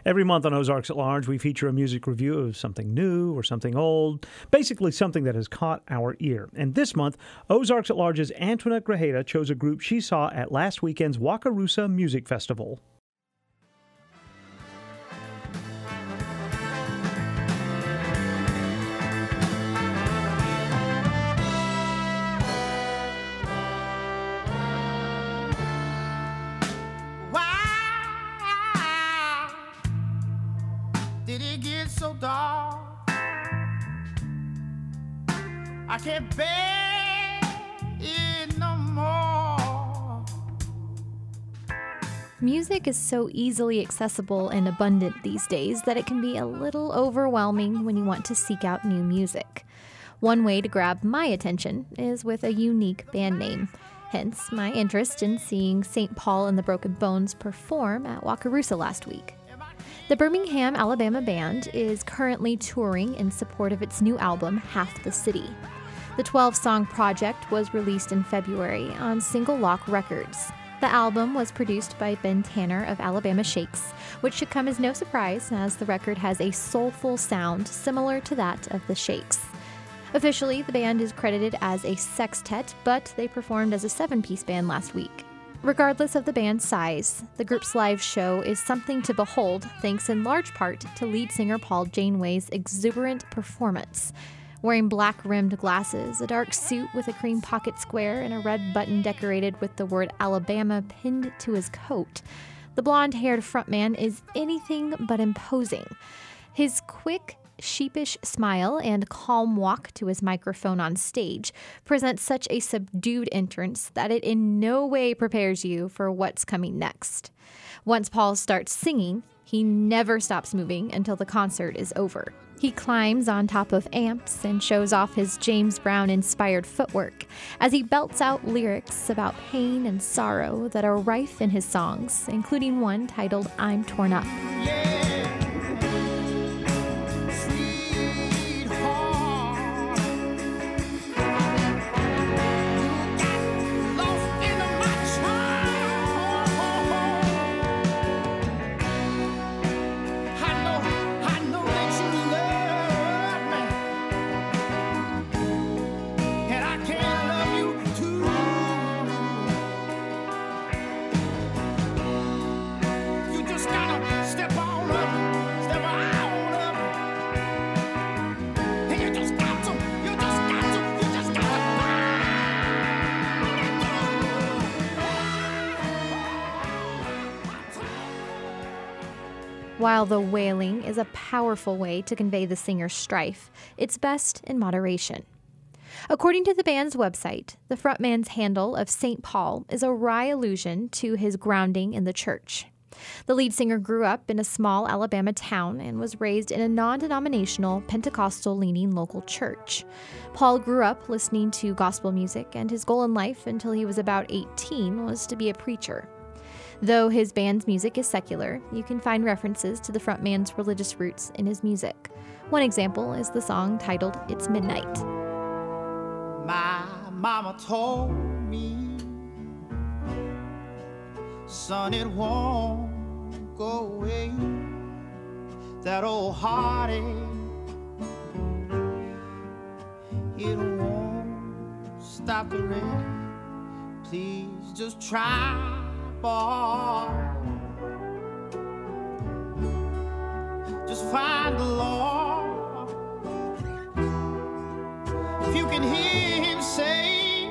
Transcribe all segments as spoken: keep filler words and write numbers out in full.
Every month on Ozarks at Large, we feature a music review of something new or something old, basically something that has caught our ear. And this month, Ozarks at Large's Antoinette Grajeda chose a group she saw at last weekend's Wakarusa Music Festival. Did it get so dark? I can't bear it no more. Music is so easily accessible and abundant these days that it can be a little overwhelming when you want to seek out new music. One way to grab my attention is with a unique band name, hence my interest in seeing Saint Paul and the Broken Bones perform at Wakarusa last week. The Birmingham, Alabama band is currently touring in support of its new album, Half the City. The twelve-song project was released in February on Single Lock Records. The album was produced by Ben Tanner of Alabama Shakes, which should come as no surprise as the record has a soulful sound similar to that of the Shakes. Officially, the band is credited as a sextet, but they performed as a seven-piece band last week. Regardless of the band's size, the group's live show is something to behold thanks in large part to lead singer Paul Janeway's exuberant performance. Wearing black-rimmed glasses, a dark suit with a cream pocket square, and a red button decorated with the word Alabama pinned to his coat, the blonde-haired frontman is anything but imposing. His quick, sheepish smile and calm walk to his microphone on stage presents such a subdued entrance that it in no way prepares you for what's coming next. Once Paul starts singing, he never stops moving until the concert is over. He climbs on top of amps and shows off his James Brown-inspired footwork as he belts out lyrics about pain and sorrow that are rife in his songs, including one titled I'm Torn Up. While the wailing is a powerful way to convey the singer's strife, it's best in moderation. According to the band's website, the frontman's handle of Saint Paul is a wry allusion to his grounding in the church. The lead singer grew up in a small Alabama town and was raised in a non-denominational, Pentecostal-leaning local church. Paul grew up listening to gospel music, and his goal in life until he was about eighteen was to be a preacher. Though his band's music is secular, you can find references to the frontman's religious roots in his music. One example is the song titled It's Midnight. My mama told me, son, it won't go away, that old heartache, it won't stop the rain, please just try. Just find the Lord. If you can hear him say,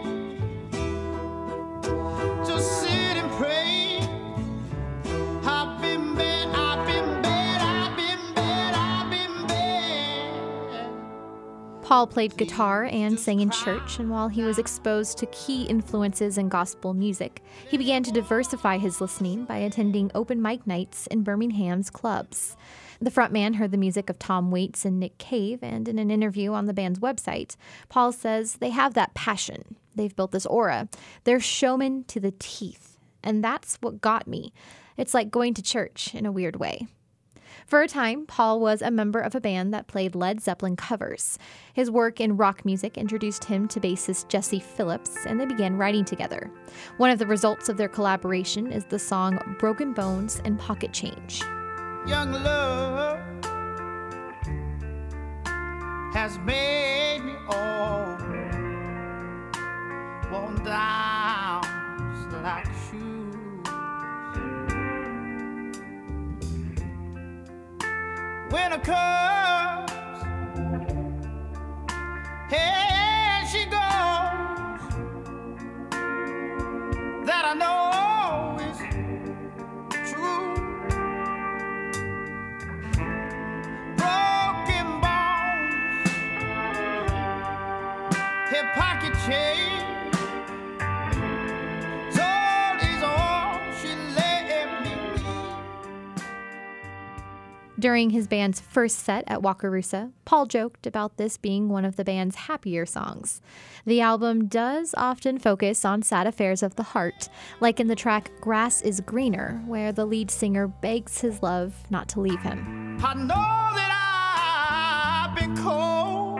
just sit and pray. I've been bad, I've been bad, I've been bad, I've been bad. Paul played guitar and sang in church, and while he was exposed to key influences in gospel music, he began to diversify his listening by attending open mic nights in Birmingham's clubs. The frontman heard the music of Tom Waits and Nick Cave, and in an interview on the band's website, Paul says they have that passion. They've built this aura. They're showmen to the teeth, and that's what got me. It's like going to church in a weird way. For a time, Paul was a member of a band that played Led Zeppelin covers. His work in rock music introduced him to bassist Jesse Phillips, and they began writing together. One of the results of their collaboration is the song Broken Bones and Pocket Change. young love has made me all worn down like shoes. Winter comes, here she goes, that I know is true. Broken bones, her pocket change, soul is all she let me need. During his band's first set at Wakarusa, Paul joked about this being one of the band's happier songs. The album does often focus on sad affairs of the heart, like in the track Grass is Greener, where the lead singer begs his love not to leave him. I know that I've been cold,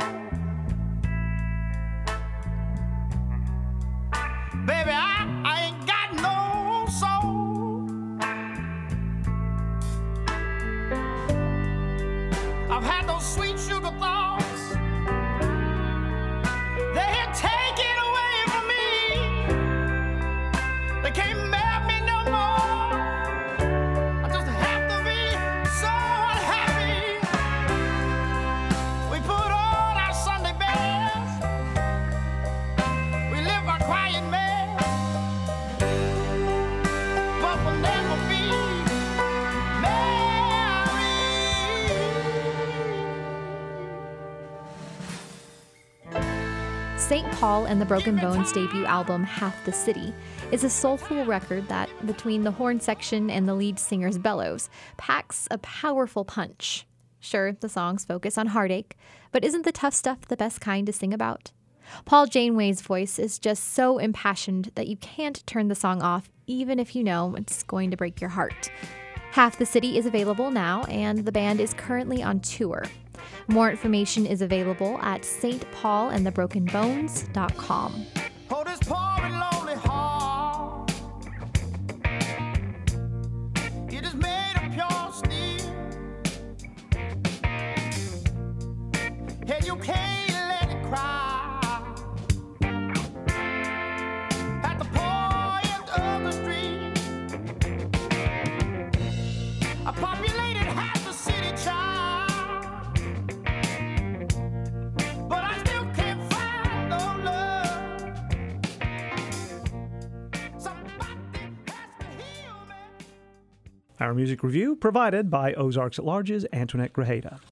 baby, I, I ain't got no soul. I've had those sweet sugar thoughts, they had taken away from me. They can't melt me no more. I just have to be so unhappy. We put on our Sunday best, we live our quiet mess, but we'll never be Saint Paul and the Broken Bones' debut album, Half the City, is a soulful record that, between the horn section and the lead singer's bellows, packs a powerful punch. Sure, the songs focus on heartache, but isn't the tough stuff the best kind to sing about? Paul Janeway's voice is just so impassioned that you can't turn the song off, even if you know it's going to break your heart. Half the City is available now, and the band is currently on tour. More information is available at s t paul and the broken bones dot com. Oh, this poor and lonely heart, it is made of pure steel, and you can't let it cry at the point of the street. I populated half the city, child, but I still can't find no love. Somebody has to heal me. Our music review provided by Ozarks at Large's Antoinette Grajeda.